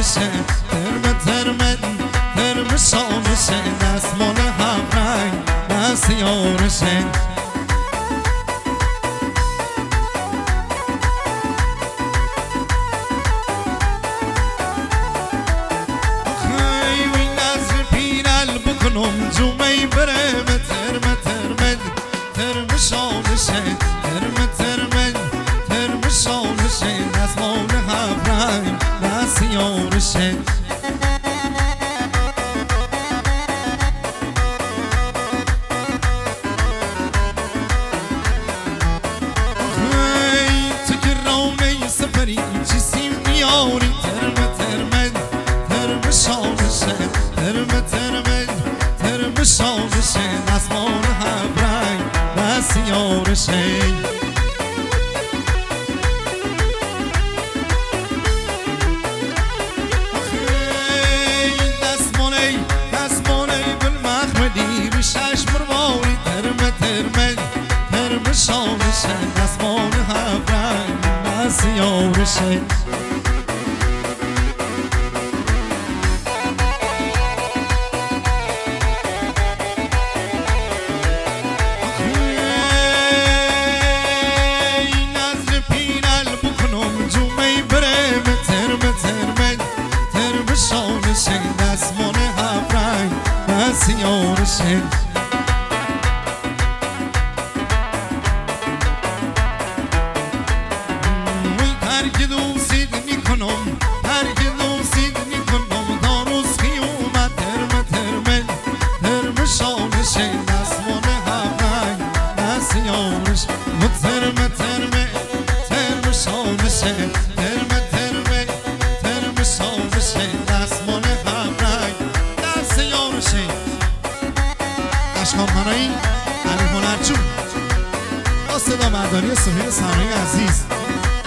شانشه ترم شانشه دستمال هفت رنگ دست یارشه خیلی نظر پیرل بکنم جمعی بره به ترم شانشه ترم شانشه دستمال هفت رنگ دست یارشه ترم شانشه دستمال هفت رنگ دست یارشه دستمال گل مخمدی رو شش مرواری ترم شانشه دستمال هفت رنگ دست یارشه دستمال هفت رنگ دست یارشه هرگه دوستید میکنم داروز خیومت ترم شانشه دستمال هفت رنگ دست یارشه ترم شانشه ترم شانشه دستمال هفت رنگ دست یارشه اشکام منایی علی هنرجو با صدا مردانی سهیل سمایی عزیز